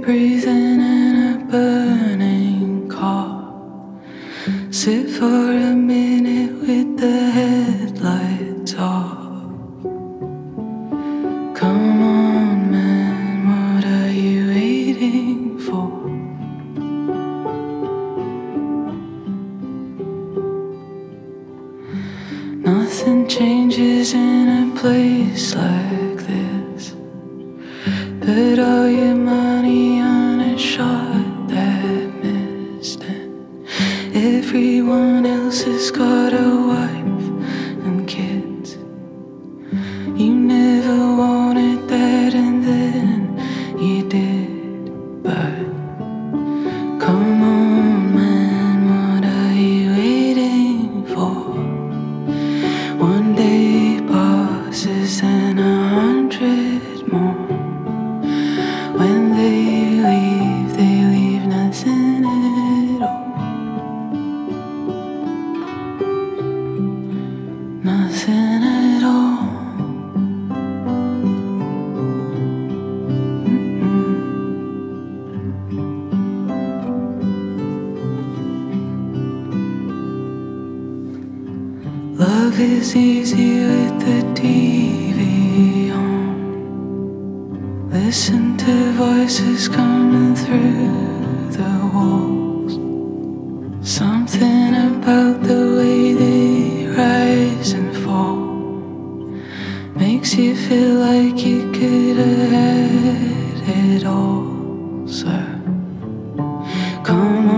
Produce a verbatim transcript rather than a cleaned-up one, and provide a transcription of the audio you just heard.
breathing in a burning car. Sit for a minute with the headlights off. Come on, man, what are you waiting for? Nothing changes in a place like this. Put all your money on a shot that missed, and everyone else has got a wife and kids. You never wanted that, and then you did. But come on, man, what are you waiting for? One day passes and a hundred more. When they leave, they leave nothing at all. Nothing at all. Mm-mm. Love is easy with the T V on. Listen to voices coming through the walls. Something about the way they rise and fall makes you feel like you could have had it all. So come on.